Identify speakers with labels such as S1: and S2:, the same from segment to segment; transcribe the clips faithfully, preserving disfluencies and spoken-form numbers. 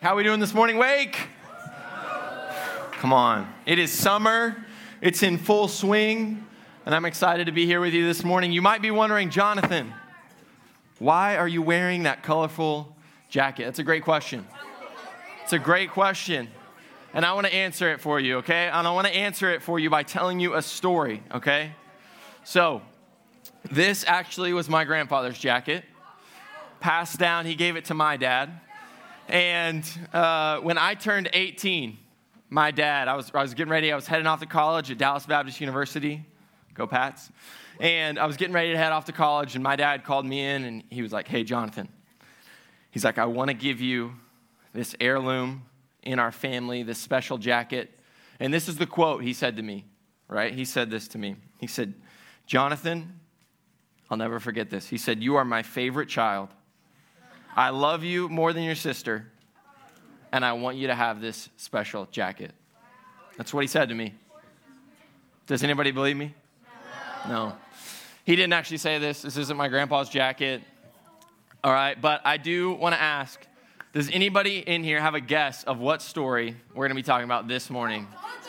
S1: How are we doing this morning, Wake? Come on. It is summer. It's in full swing, and I'm excited to be here with you this morning. You might be wondering, Jonathan, why are you wearing that colorful jacket? That's a great question. It's a great question, and I want to answer it for you, okay? And I want to answer it for you by telling you a story, okay? So, this actually was my grandfather's jacket. Passed down, he gave it to my dad. And uh, when I turned eighteen, my dad, I was I was getting ready, I was heading off to college at Dallas Baptist University. Go Pats. And I was getting ready to head off to college, and my dad called me in, and he was like, hey, Jonathan. He's like, I want to give you this heirloom in our family, this special jacket. And this is the quote he said to me, right? He said this to me. He said, Jonathan, I'll never forget this. He said, you are my favorite child. I love you more than your sister, and I want you to have this special jacket. That's what he said to me. Does anybody believe me? No. No. He didn't actually say this. This isn't my grandpa's jacket. All right, but I do want to ask, does anybody in here have a guess of what story we're going to be talking about this morning?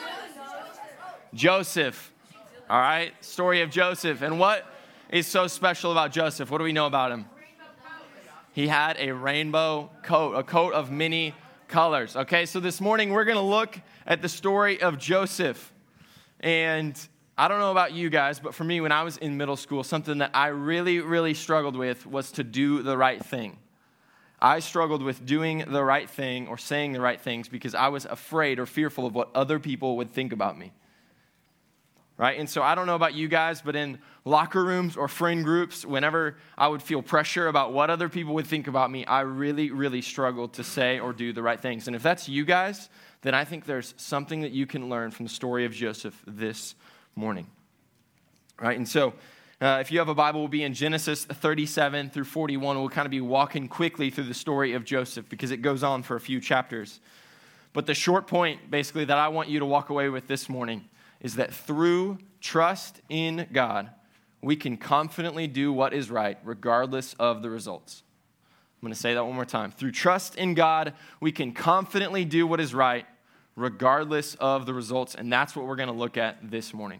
S1: Joseph. All right, story of Joseph. And what is so special about Joseph? What do we know about him? He had a rainbow coat, a coat of many colors. Okay, so this morning we're going to look at the story of Joseph. And I don't know about you guys, but for me, when I was in middle school, something that I really, really struggled with was to do the right thing. I struggled with doing the right thing or saying the right things because I was afraid or fearful of what other people would think about me. Right? And so I don't know about you guys, but in locker rooms or friend groups, whenever I would feel pressure about what other people would think about me, I really, really struggled to say or do the right things. And if that's you guys, then I think there's something that you can learn from the story of Joseph this morning. Right? And so uh, if you have a Bible, we'll be in Genesis thirty-seven through forty-one. We'll kind of be walking quickly through the story of Joseph because it goes on for a few chapters. But the short point, basically, that I want you to walk away with this morning is that through trust in God, we can confidently do what is right, regardless of the results. I'm going to say that one more time. Through trust in God, we can confidently do what is right, regardless of the results. And that's what we're going to look at this morning.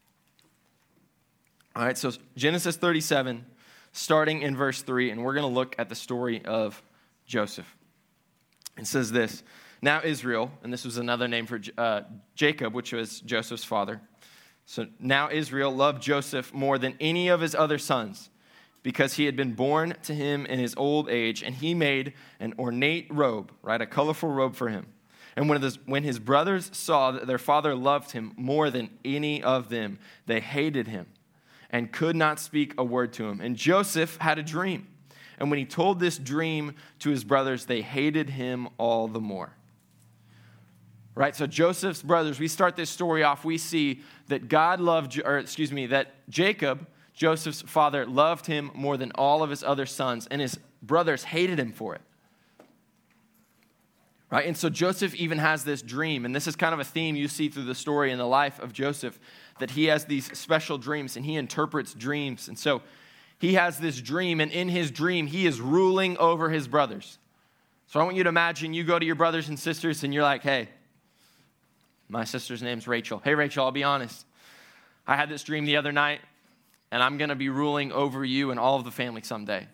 S1: All right, so Genesis thirty-seven, starting in verse three, and we're going to look at the story of Joseph. It says this. Now Israel, and this was another name for uh, Jacob, which was Joseph's father. So now Israel loved Joseph more than any of his other sons because he had been born to him in his old age, and he made an ornate robe, right, a colorful robe for him. And when his, when his brothers saw that their father loved him more than any of them, they hated him and could not speak a word to him. And Joseph had a dream. And when he told this dream to his brothers, they hated him all the more. Right, so Joseph's brothers, we start this story off, we see that God loved, or excuse me, that Jacob, Joseph's father, loved him more than all of his other sons, and his brothers hated him for it. Right, and so Joseph even has this dream, and this is kind of a theme you see through the story in the life of Joseph, that he has these special dreams, and he interprets dreams. And so he has this dream, and in his dream, he is ruling over his brothers. So I want you to imagine you go to your brothers and sisters, and you're like, hey, my sister's name's Rachel. Hey, Rachel, I'll be honest. I had this dream the other night, and I'm going to be ruling over you and all of the family someday.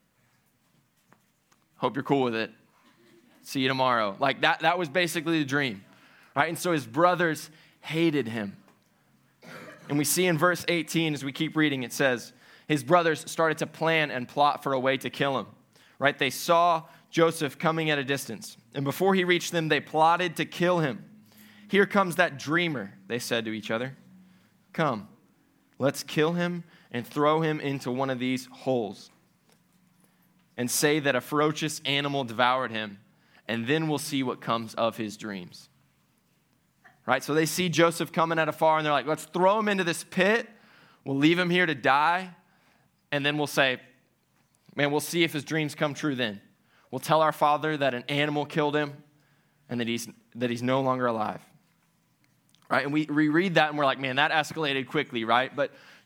S1: Hope you're cool with it. See you tomorrow. Like that, that was basically the dream, right? And so his brothers hated him. And we see in verse eighteen, as we keep reading, it says, his brothers started to plan and plot for a way to kill him, right? They saw Joseph coming at a distance, and before he reached them, they plotted to kill him. Here comes that dreamer, they said to each other. Come, let's kill him and throw him into one of these holes and say that a ferocious animal devoured him, and then we'll see what comes of his dreams. Right? So they see Joseph coming at afar, and they're like, let's throw him into this pit. We'll leave him here to die, and then we'll say, man, we'll see if his dreams come true then. We'll tell our father that an animal killed him and that he's that he's no longer alive. Right? And we reread that and we're like, man, that escalated quickly, right? But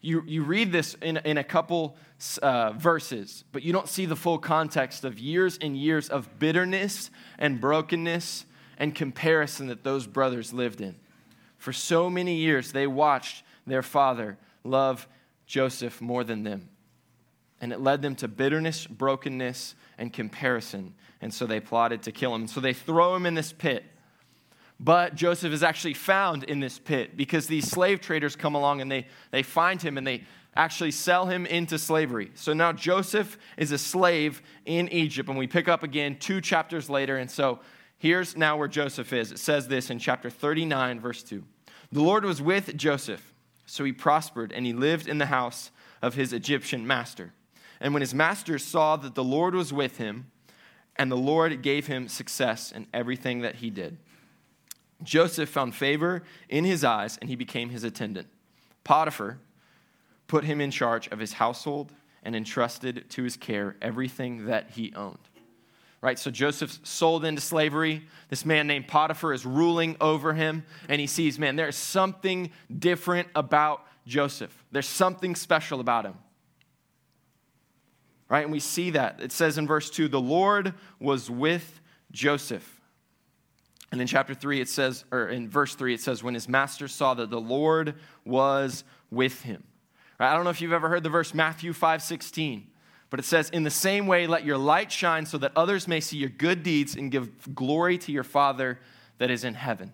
S1: you, you read this in, in a couple uh, verses, but you don't see the full context of years and years of bitterness and brokenness and comparison that those brothers lived in. For so many years, they watched their father love Joseph more than them. And it led them to bitterness, brokenness, and comparison. And so they plotted to kill him. So they throw him in this pit. But Joseph is actually found in this pit because these slave traders come along and they, they find him and they actually sell him into slavery. So now Joseph is a slave in Egypt. And we pick up again two chapters later. And so here's now where Joseph is. It says this in chapter thirty-nine, verse two. The Lord was with Joseph, so he prospered, and he lived in the house of his Egyptian master. And when his master saw that the Lord was with him, and the Lord gave him success in everything that he did, Joseph found favor in his eyes, and he became his attendant. Potiphar put him in charge of his household and entrusted to his care everything that he owned. Right, so Joseph's sold into slavery. This man named Potiphar is ruling over him, and he sees, man, there's something different about Joseph. There's something special about him. Right, and we see that. It says in verse two, the Lord was with Joseph. And in chapter three, it says, or in verse three, it says, when his master saw that the Lord was with him. Right, I don't know if you've ever heard the verse Matthew five sixteen. But it says, in the same way, let your light shine so that others may see your good deeds and give glory to your Father that is in heaven.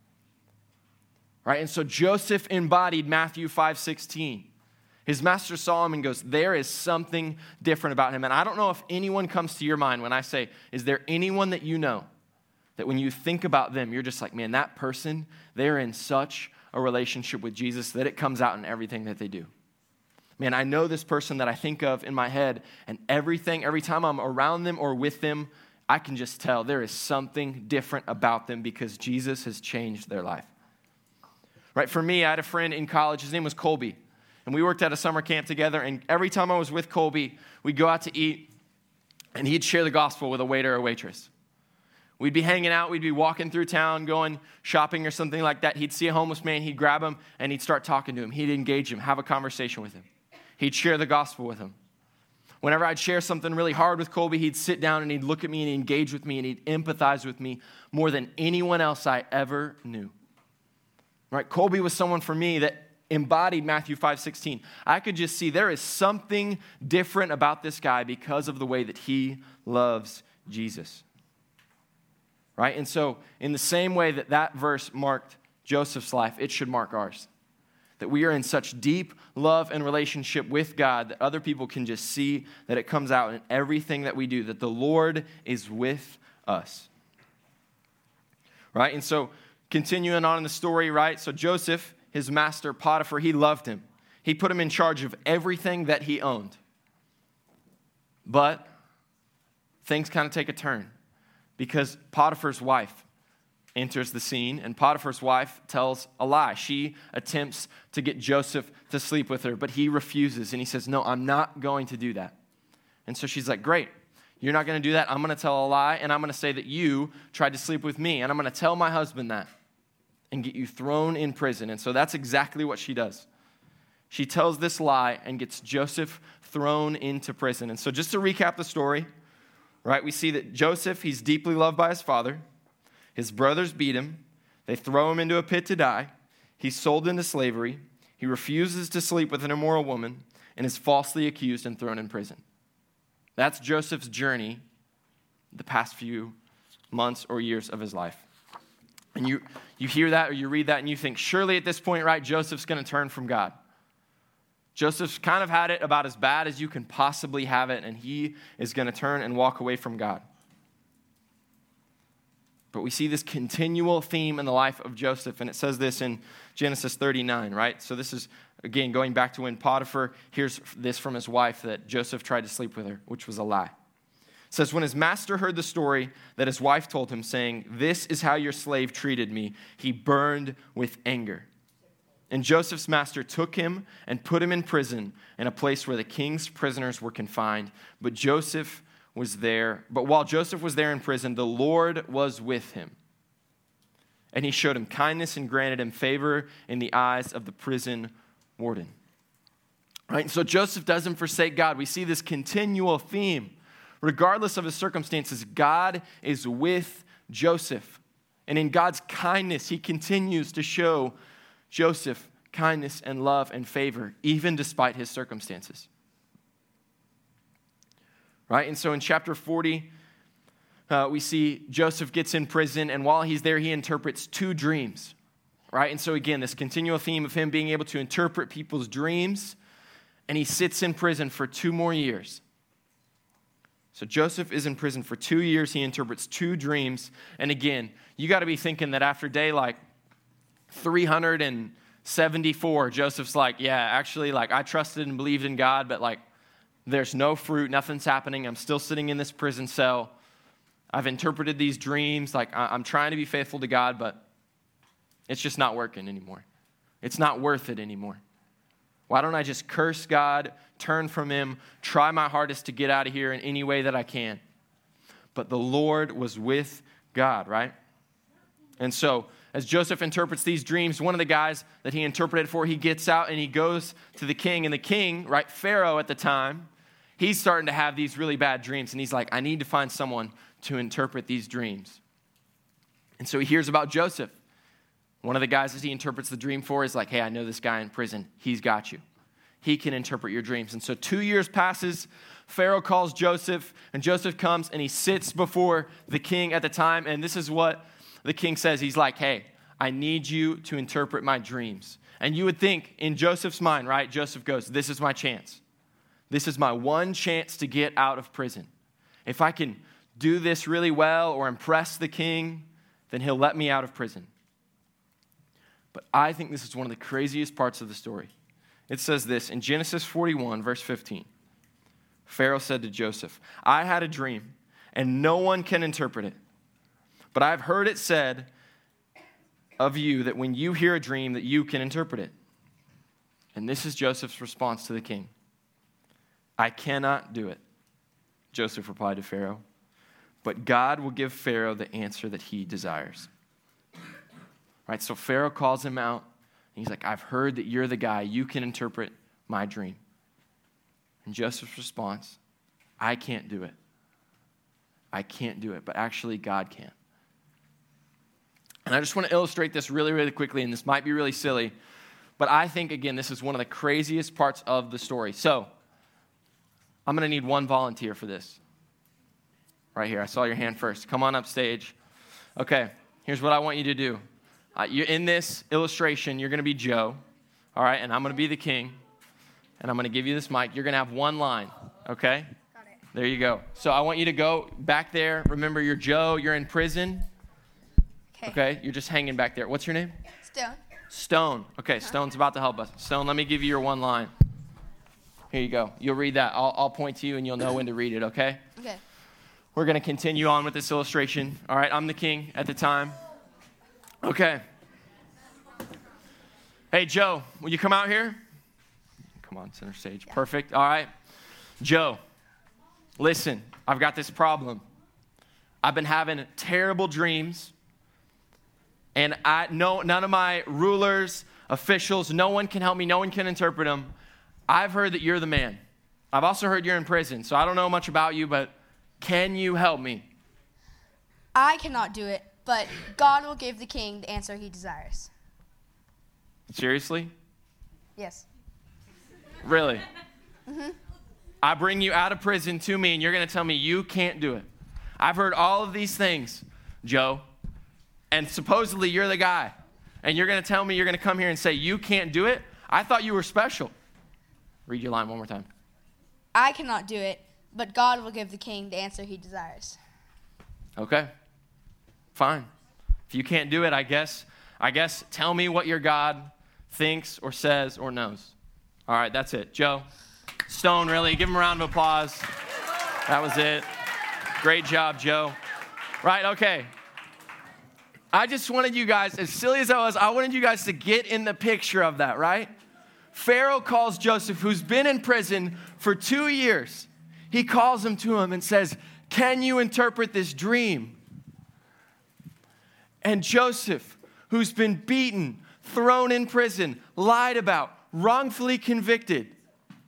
S1: Right? And so Joseph embodied Matthew five sixteen. His master saw him and goes, there is something different about him. And I don't know if anyone comes to your mind when I say, is there anyone that you know that when you think about them, you're just like, man, that person, they're in such a relationship with Jesus that it comes out in everything that they do. Man, I know this person that I think of in my head, and everything, every time I'm around them or with them, I can just tell there is something different about them because Jesus has changed their life. Right? For me, I had a friend in college. His name was Colby, and we worked at a summer camp together, and every time I was with Colby, we'd go out to eat, and he'd share the gospel with a waiter or waitress. We'd be hanging out. We'd be walking through town, going shopping or something like that. He'd see a homeless man. He'd grab him, and he'd start talking to him. He'd engage him, have a conversation with him. He'd share the gospel with him. Whenever I'd share something really hard with Colby, he'd sit down and he'd look at me and he'd engage with me and he'd empathize with me more than anyone else I ever knew. Right? Colby was someone for me that embodied Matthew five sixteen. I could just see there is something different about this guy because of the way that he loves Jesus. Right? And so in the same way that that verse marked Joseph's life, it should mark ours. That we are in such deep love and relationship with God that other people can just see that it comes out in everything that we do, that the Lord is with us. Right? And so continuing on in the story, right? So Joseph, his master Potiphar, he loved him. He put him in charge of everything that he owned. But things kind of take a turn because Potiphar's wife enters the scene, and Potiphar's wife tells a lie. She attempts to get Joseph to sleep with her, but he refuses, and he says, no, I'm not going to do that. And so she's like, great, you're not going to do that. I'm going to tell a lie, and I'm going to say that you tried to sleep with me, and I'm going to tell my husband that and get you thrown in prison. And so that's exactly what she does. She tells this lie and gets Joseph thrown into prison. And so just to recap the story, right, we see that Joseph, he's deeply loved by his father. His brothers beat him. They throw him into a pit to die. He's sold into slavery. He refuses to sleep with an immoral woman and is falsely accused and thrown in prison. That's Joseph's journey the past few months or years of his life. And you, you hear that or you read that and you think, surely at this point, right, Joseph's going to turn from God. Joseph's kind of had it about as bad as you can possibly have it, and he is going to turn and walk away from God. But we see this continual theme in the life of Joseph, and it says this in Genesis thirty-nine, right? So this is, again, going back to when Potiphar hears this from his wife that Joseph tried to sleep with her, which was a lie. It says, when his master heard the story that his wife told him, saying, this is how your slave treated me, he burned with anger. And Joseph's master took him and put him in prison in a place where the king's prisoners were confined. But Joseph was there. But while Joseph was there in prison, the Lord was with him. And he showed him kindness and granted him favor in the eyes of the prison warden. Right? And so Joseph doesn't forsake God. We see this continual theme. Regardless of his circumstances, God is with Joseph. And in God's kindness, he continues to show Joseph kindness and love and favor, even despite his circumstances. Right? And so in chapter forty, uh, we see Joseph gets in prison, and while he's there, he interprets two dreams. Right? And so again, this continual theme of him being able to interpret people's dreams, and he sits in prison for two more years. So Joseph is in prison for two years. He interprets two dreams. And again, you got to be thinking that after day like three hundred seventy-four, Joseph's like, yeah, actually, like I trusted and believed in God, but like there's no fruit, nothing's happening. I'm still sitting in this prison cell. I've interpreted these dreams. Like I'm trying to be faithful to God, but it's just not working anymore. It's not worth it anymore. Why don't I just curse God, turn from him, try my hardest to get out of here in any way that I can? But the Lord was with God, right? And so as Joseph interprets these dreams, one of the guys that he interpreted for, he gets out and he goes to the king. And the king, right, Pharaoh at the time, he's starting to have these really bad dreams. And he's like, I need to find someone to interpret these dreams. And so he hears about Joseph. One of the guys that he interprets the dream for is like, hey, I know this guy in prison. He's got you. He can interpret your dreams. And so two years passes. Pharaoh calls Joseph, and Joseph comes, and he sits before the king at the time. And this is what the king says. He's like, hey, I need you to interpret my dreams. And you would think in Joseph's mind, right? Joseph goes, this is my chance. This is my one chance to get out of prison. If I can do this really well or impress the king, then he'll let me out of prison. But I think this is one of the craziest parts of the story. It says this in Genesis forty-one, verse fifteen. Pharaoh said to Joseph, I had a dream, and no one can interpret it. But I've heard it said of you that when you hear a dream, that you can interpret it. And this is Joseph's response to the king. I cannot do it, Joseph replied to Pharaoh. But God will give Pharaoh the answer that he desires. Right, so Pharaoh calls him out, and he's like, I've heard that you're the guy. You can interpret my dream. And Joseph's response, I can't do it. I can't do it, but actually God can. And I just want to illustrate this really, really quickly, and this might be really silly, but I think, again, this is one of the craziest parts of the story. So I'm going to need one volunteer for this. Right here, I saw your hand first. Come on up stage. Okay, here's what I want you to do. Uh, you're in this illustration, you're going to be Joe, all right, and I'm going to be the king, and I'm going to give you this mic. You're going to have one line, okay?
S2: Got it.
S1: There you go. So I want you to go back there. Remember, you're Joe. You're in prison.
S2: Okay.
S1: Okay, you're just hanging back there. What's your name?
S2: Stone.
S1: Stone. Okay, Stone's about to help us. Stone, let me give you your one line. Here you go. You'll read that. I'll, I'll point to you, and you'll know when to read it, okay?
S2: Okay.
S1: We're going to continue on with this illustration. All right, I'm the king at the time. Okay. Hey, Joe, will you come out here? Come on, center stage. Yeah. Perfect. All right. Joe, listen, I've got this problem. I've been having terrible dreams, and I no none of my rulers, officials, no one can help me. No one can interpret them. I've heard that you're the man. I've also heard you're in prison, so I don't know much about you, but can you help me?
S2: I cannot do it, but God will give the king the answer he desires.
S1: Seriously?
S2: Yes.
S1: Really?
S2: Mm-hmm.
S1: I bring you out of prison to me, and you're going to tell me you can't do it. I've heard all of these things, Joe, and supposedly you're the guy, and you're going to tell me you're going to come here and say you can't do it? I thought you were special. Read your line one more time.
S2: I cannot do it, but God will give the king the answer he desires.
S1: Okay. Fine. If you can't do it, I guess, I guess tell me what your God thinks or says or knows. All right, that's it. Joe, Stone, really, give him a round of applause. That was it. Great job, Joe. Right, okay. I just wanted you guys, as silly as I was, I wanted you guys to get in the picture of that, right? Pharaoh calls Joseph, who's been in prison for two years. He calls him to him and says, can you interpret this dream? And Joseph, who's been beaten, thrown in prison, lied about, wrongfully convicted,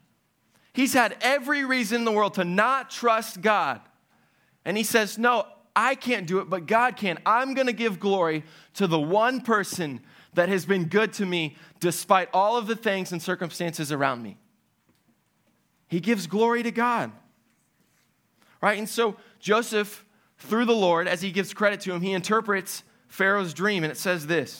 S1: He's had every reason in the world to not trust God. And he says, no, I can't do it, but God can. I'm going to give glory to the one person that has been good to me despite all of the things and circumstances around me. He gives glory to God. Right? And so Joseph, through the Lord, as he gives credit to him, he interprets Pharaoh's dream, and it says this.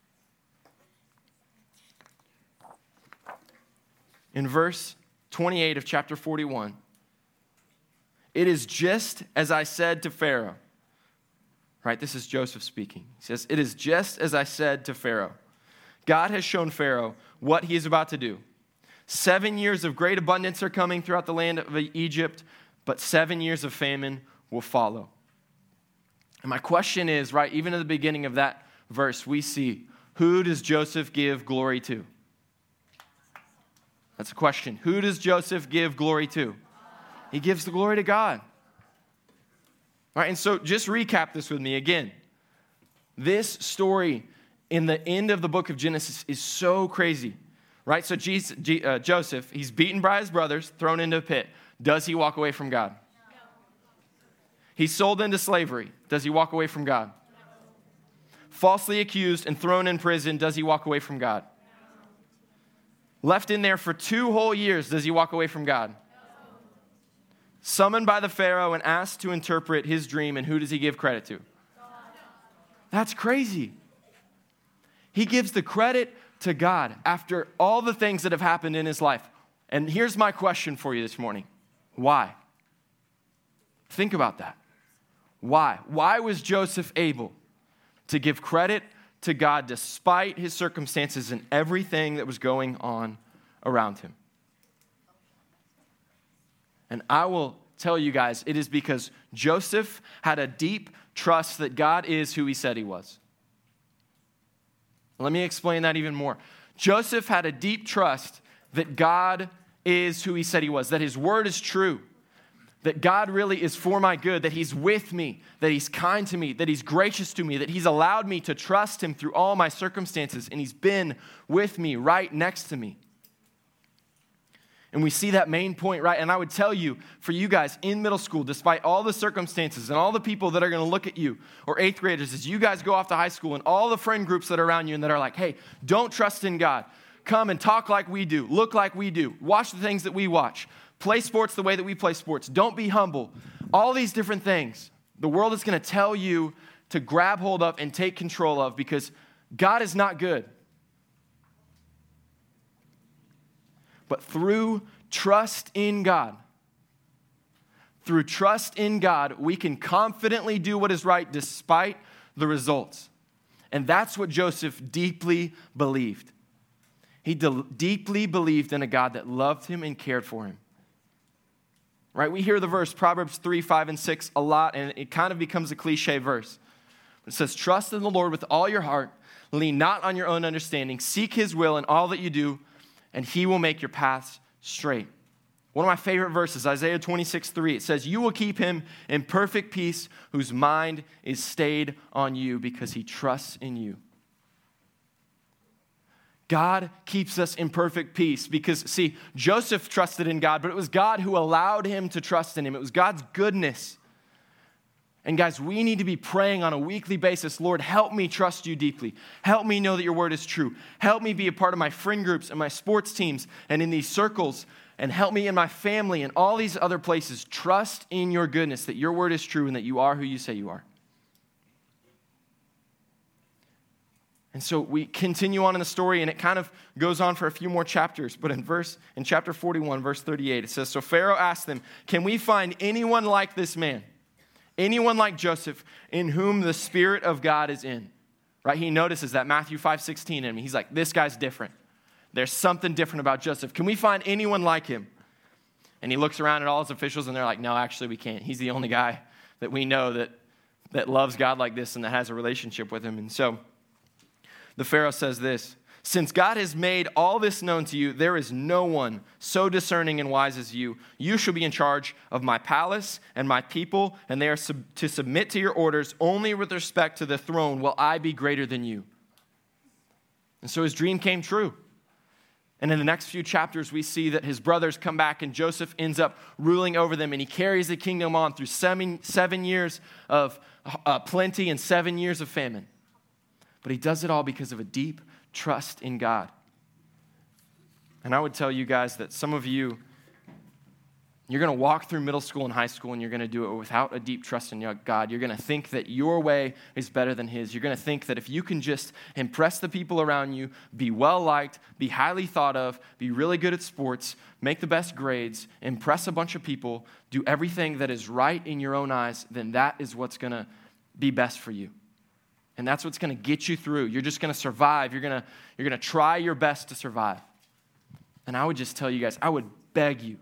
S1: In verse twenty-eight of chapter forty-one, it is just as I said to Pharaoh. Right, this is Joseph speaking. He says, it is just as I said to Pharaoh. God has shown Pharaoh what he is about to do. Seven years of great abundance are coming throughout the land of Egypt, but seven years of famine will follow. And my question is, right, even at the beginning of that verse, we see, who does Joseph give glory to? That's a question. Who does Joseph give glory to? He gives the glory to God. All right, and so just recap this with me again. This story in the end of the book of Genesis is so crazy, right? So Jesus, G, uh, Joseph, he's beaten by his brothers, thrown into a pit. Does he walk away from God? No. He's sold into slavery. Does he walk away from God? No. Falsely accused and thrown in prison. Does he walk away from God? No. Left in there for two whole years. Does he walk away from God? No. Summoned by the Pharaoh and asked to interpret his dream, and who does he give credit to? God. That's crazy. He gives the credit to God after all the things that have happened in his life. And here's my question for you this morning. Why? Think about that. Why? Why was Joseph able to give credit to God despite his circumstances and everything that was going on around him? And I will tell you guys, it is because Joseph had a deep trust that God is who he said he was. Let me explain that even more. Joseph had a deep trust that God is who he said he was, that his word is true, that God really is for my good, that he's with me, that he's kind to me, that he's gracious to me, that he's allowed me to trust him through all my circumstances, and he's been with me, right next to me. And we see that main point, right? And I would tell you, for you guys in middle school, despite all the circumstances and all the people that are going to look at you, or eighth graders, as you guys go off to high school and all the friend groups that are around you and that are like, hey, don't trust in God. Come and talk like we do, look like we do, watch the things that we watch, play sports the way that we play sports, don't be humble. All these different things the world is going to tell you to grab hold of and take control of because God is not good. But through trust in God, through trust in God, we can confidently do what is right despite the results. And that's what Joseph deeply believed. He de- deeply believed in a God that loved him and cared for him. Right? We hear the verse Proverbs three, five, and six a lot, and it kind of becomes a cliche verse. It says, trust in the Lord with all your heart, lean not on your own understanding, seek his will in all that you do, and he will make your paths straight. One of my favorite verses, Isaiah twenty-six, three, it says, you will keep him in perfect peace whose mind is stayed on you because he trusts in you. God keeps us in perfect peace because, see, Joseph trusted in God, but it was God who allowed him to trust in him. It was God's goodness. And guys, we need to be praying on a weekly basis, Lord, help me trust you deeply. Help me know that your word is true. Help me be a part of my friend groups and my sports teams and in these circles. And help me in my family and all these other places. Trust in your goodness, that your word is true and that you are who you say you are. And so we continue on in the story, and it kind of goes on for a few more chapters. But in verse, in chapter forty-one, verse thirty-eight, it says, so Pharaoh asked them, can we find anyone like this man? Anyone like Joseph in whom the Spirit of God is in? Right? He notices that Matthew five sixteen in him. He's like, this guy's different. There's something different about Joseph. Can we find anyone like him? And he looks around at all his officials, and they're like, no, actually we can't. He's the only guy that we know that, that loves God like this and that has a relationship with him. And so the Pharaoh says this, since God has made all this known to you, there is no one so discerning and wise as you. You shall be in charge of my palace and my people, and they are sub- to submit to your orders only with respect to the throne will I be greater than you. And so his dream came true. And in the next few chapters, we see that his brothers come back and Joseph ends up ruling over them, and he carries the kingdom on through seven, seven years of uh, plenty and seven years of famine. But he does it all because of a deep trust in God. And I would tell you guys that some of you, you're going to walk through middle school and high school and you're going to do it without a deep trust in God. You're going to think that your way is better than his. You're going to think that if you can just impress the people around you, be well-liked, be highly thought of, be really good at sports, make the best grades, impress a bunch of people, do everything that is right in your own eyes, then that is what's going to be best for you. And that's what's going to get you through. You're just going to survive. You're going to, you're going to try your best to survive. And I would just tell you guys, I would beg you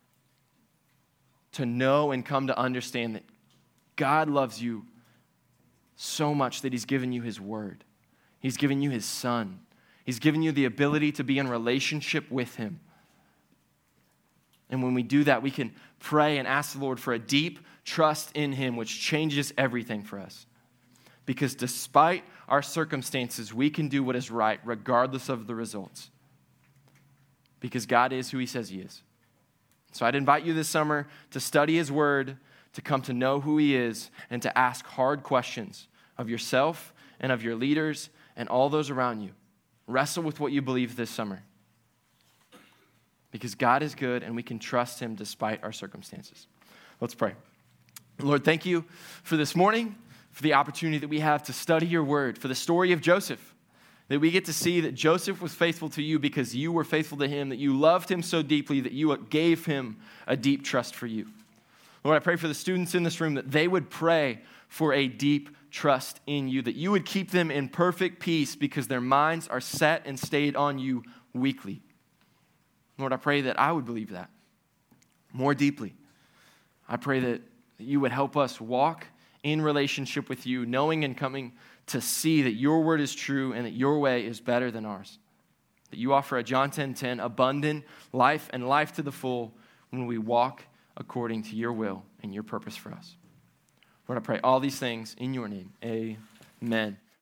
S1: to know and come to understand that God loves you so much that he's given you his word. He's given you his son. He's given you the ability to be in relationship with him. And when we do that, we can pray and ask the Lord for a deep trust in him, which changes everything for us. Because despite our circumstances, we can do what is right regardless of the results. Because God is who he says he is. So I'd invite you this summer to study his word, to come to know who he is, and to ask hard questions of yourself and of your leaders and all those around you. Wrestle with what you believe this summer. Because God is good and we can trust him despite our circumstances. Let's pray. Lord, thank you for this morning, for the opportunity that we have to study your word, for the story of Joseph, that we get to see that Joseph was faithful to you because you were faithful to him, that you loved him so deeply that you gave him a deep trust for you. Lord, I pray for the students in this room that they would pray for a deep trust in you, that you would keep them in perfect peace because their minds are set and stayed on you weekly. Lord, I pray that I would believe that more deeply. I pray that you would help us walk in relationship with you, knowing and coming to see that your word is true and that your way is better than ours. That you offer a John ten ten abundant life and life to the full when we walk according to your will and your purpose for us. Lord, I pray all these things in your name. Amen.